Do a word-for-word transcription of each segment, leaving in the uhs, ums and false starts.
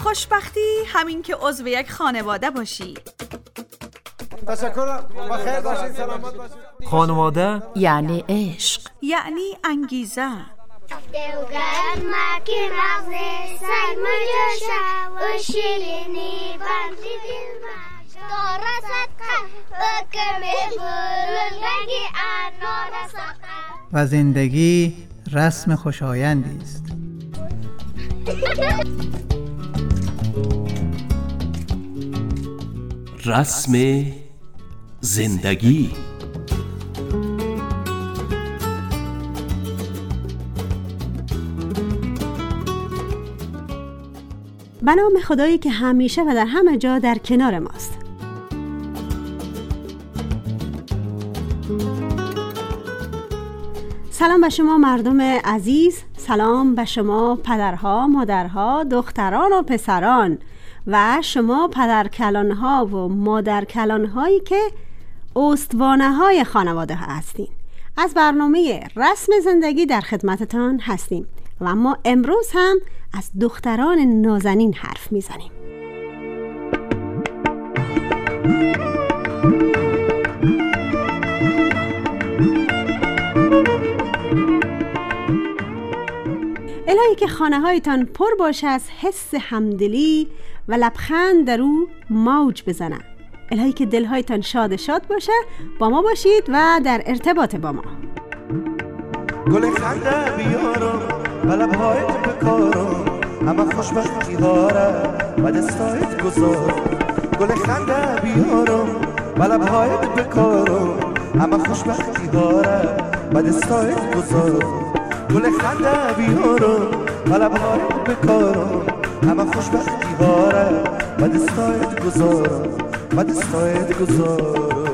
خوشبختی همین که عضو یک خانواده باشی. تشکر. بخیر باشید، سلامت باشید. خانواده یعنی عشق، یعنی انگیزه. دوگر مکی مغزه سر مجاشا و شیرینی بندی دل مجا رسد بکمی بلندگی آنو رسد و زندگی رسم خوشایندی است. رسم زندگی. به نام خدایی که همیشه و در همه جا در کنار ماست. سلام به شما مردم عزیز، سلام به شما پدرها، مادرها، دختران و پسران و شما پدرکلانها و مادرکلانهایی که استوانه های خانواده ها هستین. از برنامه رسم زندگی در خدمتتان هستیم و ما امروز هم از دختران نازنین حرف میزنیم. الهی که خانه هایتان پر باشه از حس همدلی و لبخند در او موج بزنه. الهی که دلهایتان شاد شاد باشه. با ما باشید و در ارتباط با ما. گل خنده بیارم و لبهایت بکارم، همه خوشبختی هاره و دستایت گذارم. گل خنده بیارم و لبهایت بکارم، همه خوشبختی هاره و دستایت گذارم. گل خنده بیارم و لبهایت بکارم، همه خوشبختی هاره و دستایت گذارم و دستایت گذارم.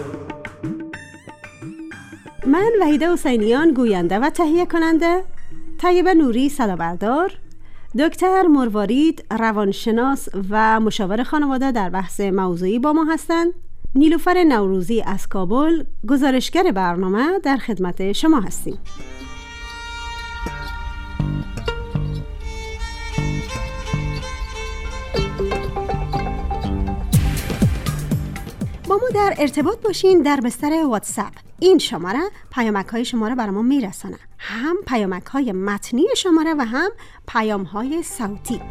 من وحیده حسینیان گوینده و تهیه کننده، طیبه نوری صدابردار، دکتر مروارید روانشناس و مشاور خانواده در بحث موضوعی با ما هستند. نیلوفر نوروزی از کابل گزارشگر برنامه در خدمت شما هستیم. با ما در ارتباط باشین در بستر واتساپ. این شماره پیامک های شما را برای ما میرسانه، هم پیامک های متنی شماره و هم پیام های صوتی.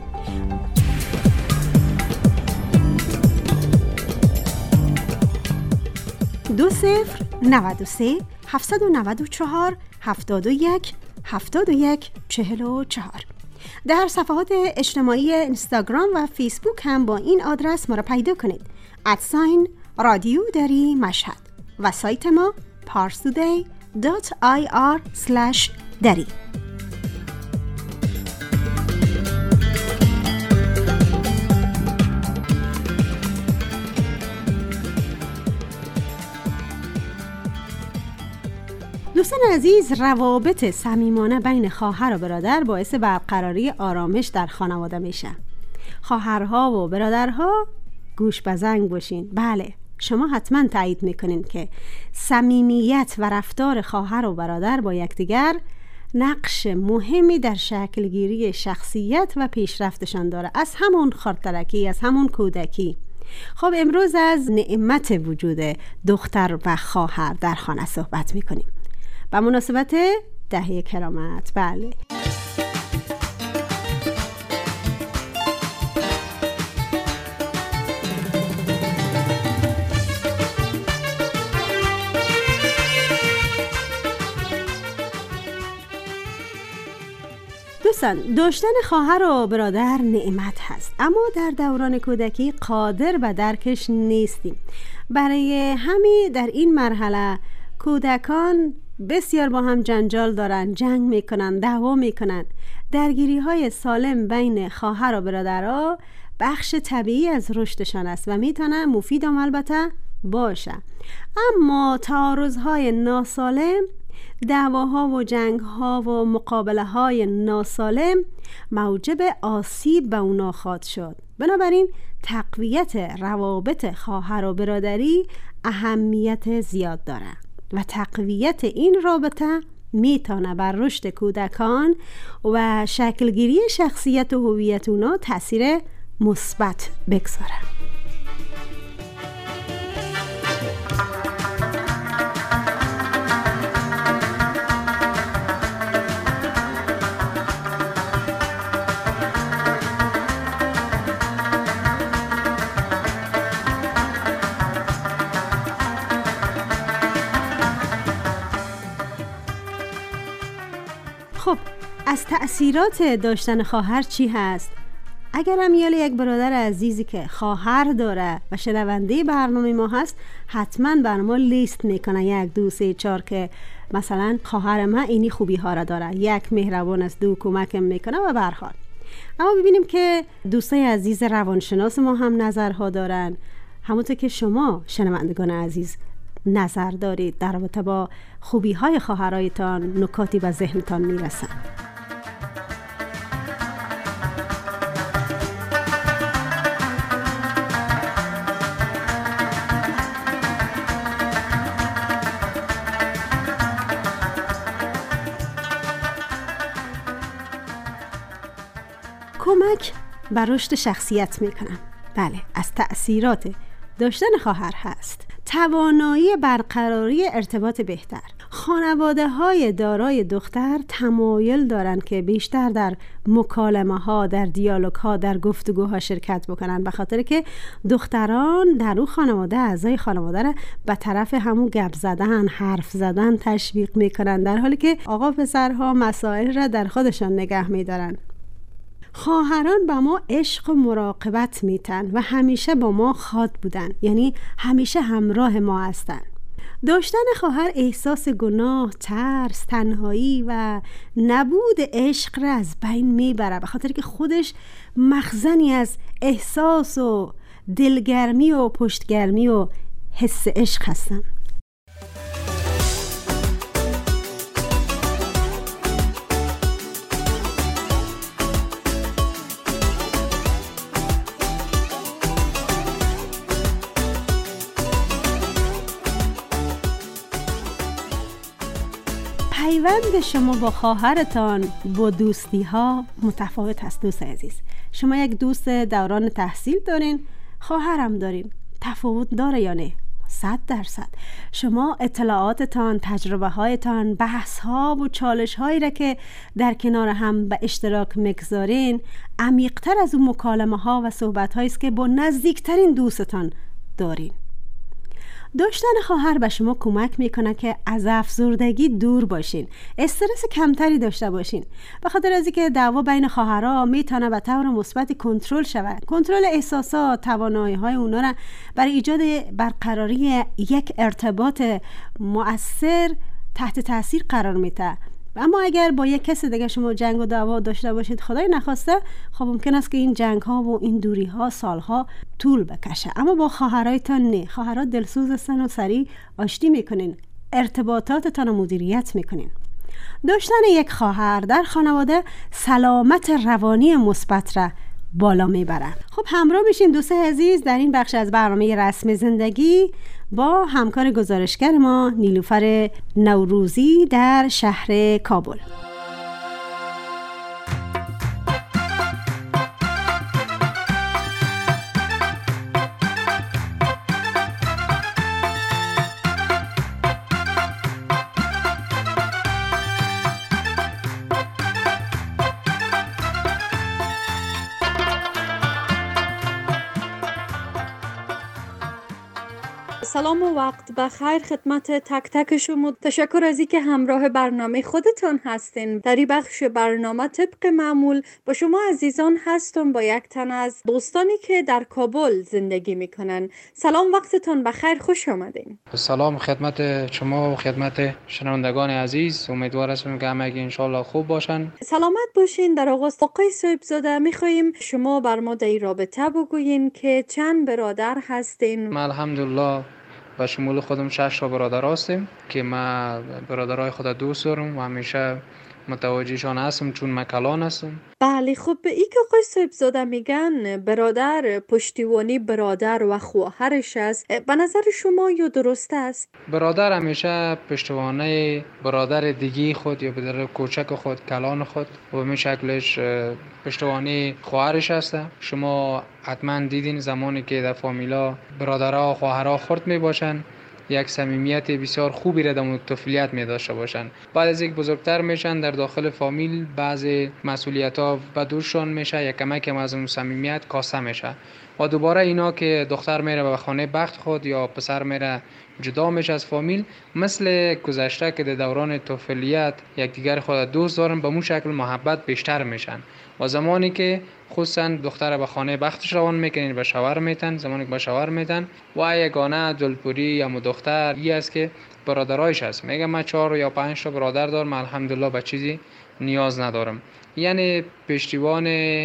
دو صفر نود و سه هفتصد و نود و چهار هفتاد و یک هفتاد و یک چهل و چهار. در صفحات اجتماعی اینستاگرام و فیسبوک هم با این آدرس ما را پیدا کنید. ادساین رادیو دری مشهد و سایت ما parstoday دات آی آر اسلش دری. دوستان عزیز، روابط صمیمانه بین خواهر و برادر باعث برقراری آرامش در خانواده میشه. خواهرها و برادرها گوش به زنگ باشین. بله، شما حتما تایید میکنین که صمیمیت و رفتار خواهر و برادر با یکدیگر نقش مهمی در شکلگیری شخصیت و پیشرفتشان داره، از همون خردترکی، از همون کودکی. خب امروز از نعمت وجود دختر و خواهر در خانه صحبت میکنیم به مناسبت دهه کرامت. بله، دوستان، داشتن خواهر و برادر نعمت هست، اما در دوران کودکی قادر به درکش نیستیم. برای همین در این مرحله کودکان بسیار با هم جنجال دارن، جنگ میکنن، دعوا میکنن. درگیری های سالم بین خواهر و برادرها بخش طبیعی از رشدشان است و میتونه مفید هم البته باشه. اما تعارض‌های ناسالم، دعواها و جنگ‌ها و مقابله‌های ناسالم موجب آسیب به اونا خواهد شد. بنابراین تقویت روابط خواهر و برادری اهمیت زیاد داره و تقویت این رابطه میتونه بر رشد کودکان و شکلگیری شخصیت و هویت اونا تاثیر مثبت بگذاره. خب از تأثیرات داشتن خواهر چی هست؟ اگر امیال یک برادر عزیزی که خواهر داره و شنونده برنامه ما هست، حتما بر ما لیست میکنه یک دو سه چار که مثلا خواهر من اینی خوبی ها را داره، یک مهربان است، دو کمکم میکنه و به هر حال. اما ببینیم که دوستای عزیز روانشناس ما هم نظرها دارن، همونطور که شما شنوندگان عزیز نظر دارید در رابطه با خوبی های خواهرایتان، نکاتی به ذهنتان میرسن. کمک بر رشد شخصیت میکنم. بله، از تأثیرات داشتن خواهر هست توانایی برقراری ارتباط بهتر. خانواده های دارای دختر تمایل دارن که بیشتر در مکالمه ها، در دیالوگ ها، در گفتگوها شرکت بکنن، به خاطر که دختران در اون خانواده اعضای خانواده را به طرف همون گپ زدن، حرف زدن تشویق میکنن، در حالی که آقا پسرها مسائل را در خودشان نگه میدارن. خواهران با ما عشق و مراقبت میتن و همیشه با ما خاد بودن، یعنی همیشه همراه ما هستن. داشتن خواهر احساس گناه، ترس، تنهایی و نبود عشق را از بین میبره، به خاطر که خودش مخزنی از احساس و دلگرمی و پشتگرمی و حس عشق هستن. پیوند شما با خواهرتان با دوستی ها متفاوت هست. دوست عزیز، شما یک دوست دوران تحصیل دارین، خواهرم دارین، تفاوت داره یا نه؟ صد درصد. شما اطلاعاتتان، تجربه هایتان، بحث ها و چالش هایی را که در کنار هم به اشتراک میگذارین عمیق‌تر از اون مکالمه ها و صحبت هایی است که با نزدیکترین دوستتان دارین. داشتن خواهر به شما کمک میکنه که از افسردگی دور باشین، استرس کمتری داشته باشین، به خاطر از اینکه دعوا بین خواهرها میتونه به طور مثبت کنترل شود. کنترل احساسات، توانایی های اونا را برای ایجاد برقراری یک ارتباط مؤثر تحت تاثیر قرار میده. اما اگر با یک کس دیگه شما جنگ و دعوا داشته باشید، خدای نخواسته، خب ممکن است که این جنگ ها و این دوری ها سالها طول بکشه. اما با خواهرایتان نه، خواهرات دلسوز هستن و سریع آشتی میکنین، ارتباطاتتان رو مدیریت میکنین. داشتن یک خواهر در خانواده سلامت روانی مثبت را بالا میبرن. خب همراه میشیم دوست عزیز در این بخش از برنامه رسم زندگی با همکار گزارشگر ما نیلوفر نوروزی در شهر کابل. سلام و وقت بخیر خدمت تک تک شما. تشکر از اینکه همراه برنامه خودتان هستین. در این بخش برنامه طبق معمول با شما عزیزان هستم با یک تن از دوستانی که در کابل زندگی میکنن. سلام، وقتتان بخیر، خوش آمدین. سلام خدمت شما و خدمت شنوندگان عزیز. امیدوار هستم که همگی انشالله خوب باشن. سلامت باشین. در آغاز آقای صاحبزاده میخواییم شما بر ما در این رابطه بگویین که چند برادر هستین؟ الحمدلله به شمول خودم شش تا برادر هستیم که من برادرای خود دوست دارم و همیشه متوجهشان هستم چون من کلان هستم. بله خب ای که آقای صاحبزاده میگن برادر پشتیبانی برادر و خواهرش است، به نظر شما یا درست است؟ برادر همیشه پشتیبانی برادر دیگی خود یا برادر کوچک خود، کلان خود و به شکلش پشتیبانی خواهرش است. شما حتما دیدین زمانی که در فامیلا برادرها و خواهرها خرد می باشن یک صمیمیت بسیار خوبی را در طفولیت می داشته باشند. بعد از یک بزرگتر میشن در داخل فامیل بعضی مسئولیت‌ها به دوششان میشه، یک کمک از اون صمیمیت کاسته میشه و دوباره اینا که دختر میره به خانه بخت خود یا پسر میره جدا میشه از فامیل، مثل گذشته که در دوران طفولیت یکدیگر خود دوست دارن، به اون شکل محبت بیشتر میشن و زمانی که خصوصا دختر به خانه بختش روان میکنین به شوهر میتن، زمانی که به شوهر میتن و یگانه دلپوری یا دختر ای است که برادرایش هست، میگه من چهار یا پنج تا برادر دارم، الحمدلله به چیزی نیاز ندارم. یعنی پشتیبان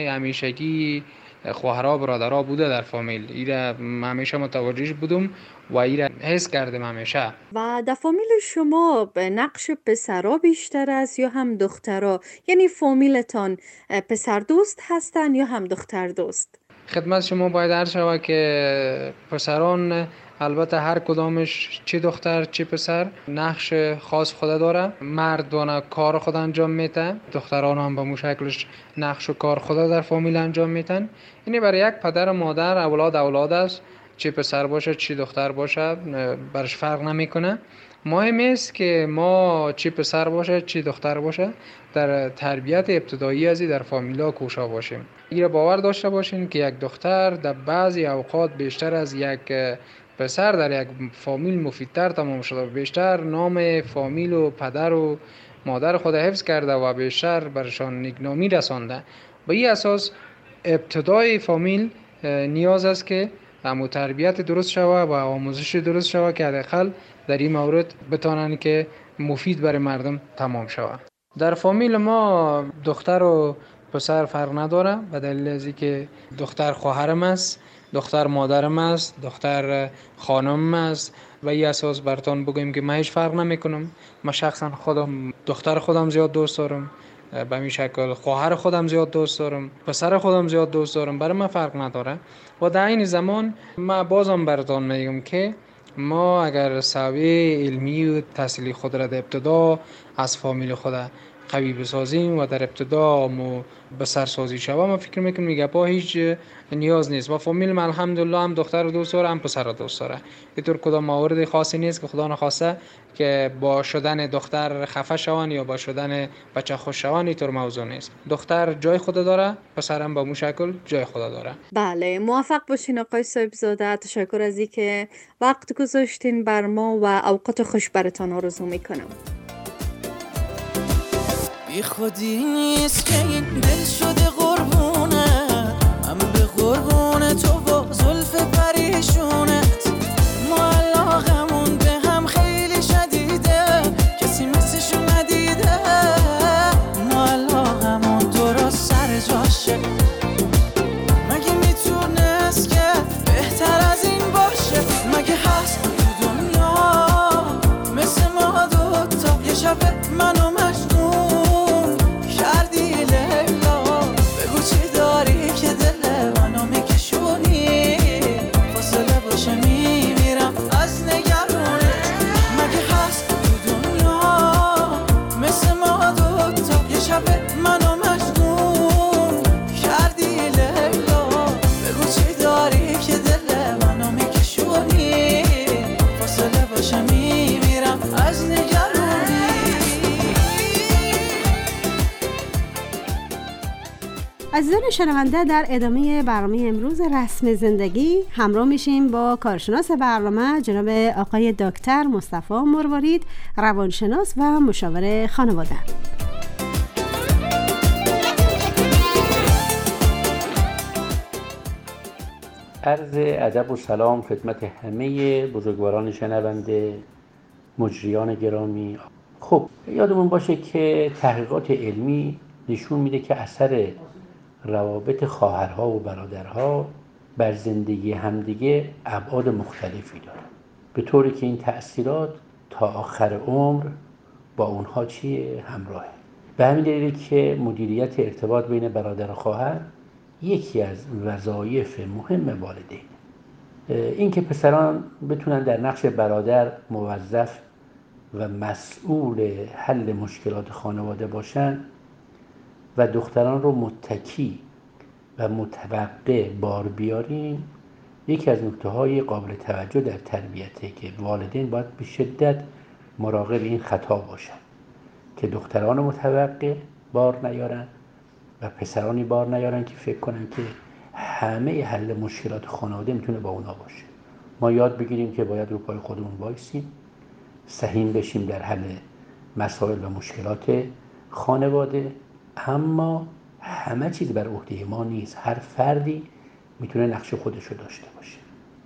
همیشگی خواهرها برادرها بوده در فامیل، ایره همیشه متوجهش بودم و ایره حس کردم همیشه. و در فامیل شما به نقش پسرها بیشتر است یا هم دخترها؟ یعنی فامیلتان پسر دوست هستن یا هم دختر دوست؟ خدمت شما باید عرض شود که پسران البته هر کدامش چه دختر چه پسر نقش خاص خود داره، مردانه کار خود انجام میده، دختران هم به مو شکلش نقش و کار خود در فامیل انجام میدن. یعنی برای یک پدر و مادر اولاد اولاد است، چه پسر باشه چه دختر باشه برش فرق نمیکنه. مهم است که ما چه پسر باشه چه دختر باشه در تربیت ابتدایی ازی در فامیلا کوشا باشیم. این باور داشته باشین که یک دختر در بعضی اوقات بیشتر از یک پسر در یک فامیل مفیدتر تمام شده، بیشتر نام فامیل و پدر و مادر خود حفظ کرده و بیشتر برشان نیکنامی رسانده. به این اساس ابتدای فامیل نیاز است که همو تربیت درست شوه و آموزش درست شوه که حداقل در این مورد بتانن که مفید برای مردم تمام شوه. در فامیل ما دختر و پسر فرق نداره، به دلیل از اینکه دختر خواهرم است، دختر مادرم است، دختر خانم است و این اساس براتون بگم که من هیچ فرق نمیکنم. من شخصا خودم دختر خودم زیاد دوست دارم، به این شکل خواهر خودم زیاد دوست دارم، پسر خودم زیاد دوست دارم، برای من فرق نداره. و در این زمان من بازم براتون میگم که ما اگر سویه علمی و تحصیلی خود را در ابتدا از فامیل خود قوی بسازیم و در ابتدا مو به سرسازی شوم، من فکر میکنم میگه با هیچ نیاز نیست. و فامیل من الحمدلله هم دختر رو دوست داره هم پسر رو دوست داره. اینطور کدام مورد خاصی نیست که خدا نخواسته که با شدن دختر خفه شون یا با شدن بچه خوش شون، اینطور موضوع نیست. دختر جای خود داره، پسر هم با مو شکل جای خود داره. بله موفق باشین آقای صاحبزاده. تشکر از اینکه وقت گذاشتین بر ما و اوقات خوش براتون آرزو میکنم. بی خودی نیست که این دل شده قربونه، من به قربونه تو با زلف پریشونت. ما علاقمون به هم خیلی شدیده، کسی مثلشو ندیده. ما علاقمون درست سر جاشه، مگه میتونست که بهتر از این باشه؟ مگه هست تو دنیا مثل ما دوتا یه شب منو مجنون کردی لیلا؟ بگو چی داری که دل منو میکشونی، فاصله باشه میمیرم از نگرونه. مگه هست تو دنیا مثل ما دوتا یه شب منو مجنون کردی لیلا؟ بگو چی داری که دل منو میکشونی، فاصله باشه میمیرم از نگرونی. عزیزان شنونده، در ادامه برنامه امروز رسم زندگی همراه میشیم با کارشناس برنامه جناب آقای دکتر مصطفی مروارید، روانشناس و مشاور خانواده. عرض ادب و سلام خدمت همه بزرگواران شنونده، مجریان گرامی. خب یادمون باشه که تحقیقات علمی نشون میده که اثر روابط خواهرها و برادرها بر زندگی همدیگه ابعاد مختلفی داره، به طوری که این تأثیرات تا آخر عمر با اونها چیه؟ همراهه. به همین دلیل که مدیریت ارتباط بین برادر و خواهر یکی از وظایف مهم والدین. این که پسران بتونن در نقش برادر موظف و مسئول حل مشکلات خانواده باشن و دختران رو متکی و متوقع بار بیاریم، یکی از نکته‌های قابل توجه در تربیته که والدین باید به شدت مراقب این خطا باشن که دختران متوقع بار نیارن و پسرانی بار نیارن که فکر کنن که همه حل مشکلات خانواده میتونه با اونا باشه. ما یاد بگیریم که باید رو پای خودمون وایسیم، سهیم بشیم در حل مسائل و مشکلات خانواده، اما همه چیز بر عهده ما نیست. هر فردی میتونه نقش خودش رو داشته باشه.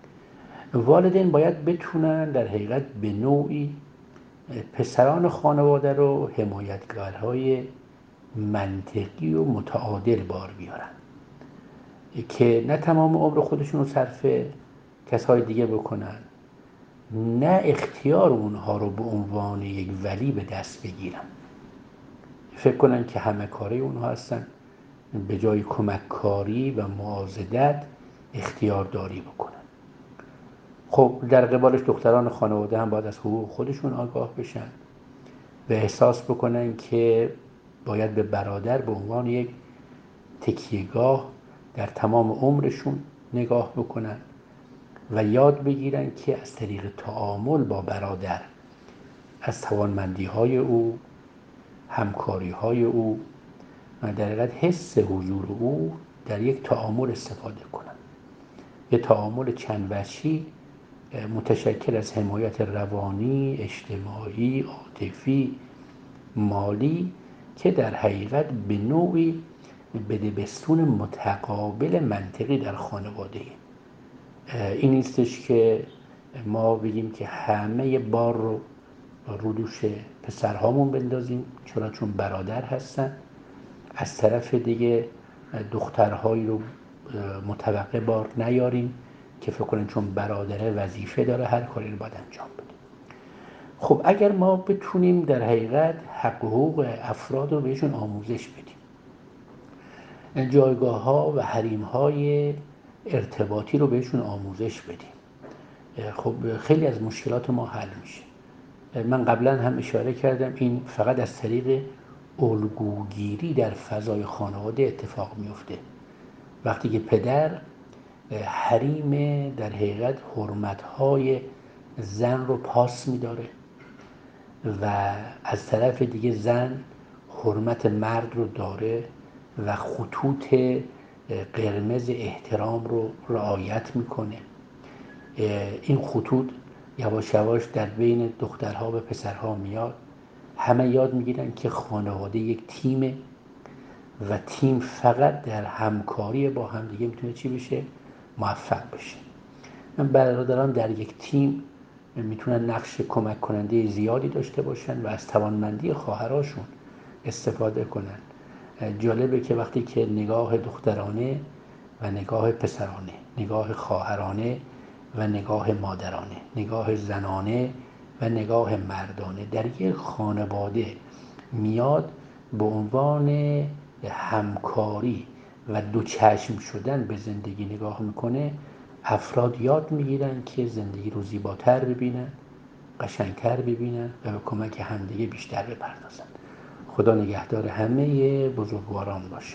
والدین باید بتونن در حقیقت به نوعی پسران خانواده رو حمایتگرهای منطقی و متعادل بار بیارن که نه تمام عمر خودشون رو صرف کسای دیگه بکنن، نه اختیار اونها رو به عنوان یک ولی به دست بگیرن، فکر کنن که همه کاری اونها هستن، به جای کمک کاری و معاضدت اختیار داری بکنن. خب در قبالش دختران خانواده هم باید از حقوق خودشون آگاه بشن و احساس بکنن که باید به برادر به عنوان یک تکیهگاه در تمام عمرشون نگاه بکنن و یاد بگیرن که از طریق تعامل با برادر از توانمندی‌های او، همکاری‌های او و در حقیقت حس حضور او در یک تعامل استفاده کنن. یک تعامل چند وجهی متشکل از حمایت روانی، اجتماعی، عاطفی، مالی که در حقیقت به نوعی بدبستون متقابل منطقی در خانواده. این نیستش که ما بگیم که همه بار رو رو دوش پسرهامون بندازیم چرا چون برادر هستن، از طرف دیگه دخترهایی رو متوقع بار نیاریم که فکر کنن چون برادره وظیفه داره هر کاری رو باید انجام بده. خب اگر ما بتونیم در حقیقت حق و حقوق افراد رو بهشون آموزش بدیم، جایگاه ها و حریم های ارتباطی رو بهشون آموزش بدیم، خب خیلی از مشکلات ما حل میشه. من قبلا هم اشاره کردم این فقط از طریق الگوگیری در فضای خانواده اتفاق میفته. وقتی که پدر حریم در حقیقت حرمت‌های زن رو پاس می‌داره و از طرف دیگه زن حرمت مرد رو داره و خطوط قرمز احترام رو رعایت میکنه، این خطوط یواش یواش در بین دخترها و پسرها میاد. همه یاد میگیرن که خانواده یک تیمه و تیم فقط در همکاری با هم دیگه میتونه چی بشه؟ موفق بشه. برادران در یک تیم میتونن نقش کمک کننده زیادی داشته باشن و از توانمندی خواهراشون استفاده کنن. جالبه که وقتی که نگاه دخترانه و نگاه پسرانه، نگاه خواهرانه و نگاه مادرانه، نگاه زنانه و نگاه مردانه در یک خانواده میاد به عنوان همکاری و دو چشم شدن به زندگی نگاه میکنه، افراد یاد میگیرن که زندگی رو زیباتر ببینن، قشنگتر ببینن و به کمک همدیگه بیشتر بپردازن. خدا نگهدار همه بزرگواران باشه.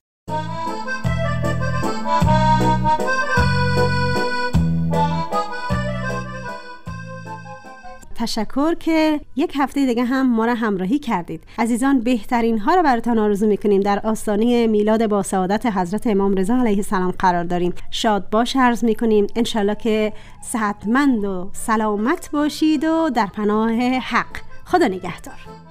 تشکر که یک هفته دیگه هم ما را همراهی کردید. عزیزان بهترین ها را براتون آرزو میکنیم. در آستانه میلاد با سعادت حضرت امام رضا علیه السلام قرار داریم. شاد باش عرض میکنیم. انشالله که صحتمند و سلامت باشید و در پناه حق. خدا نگهدار.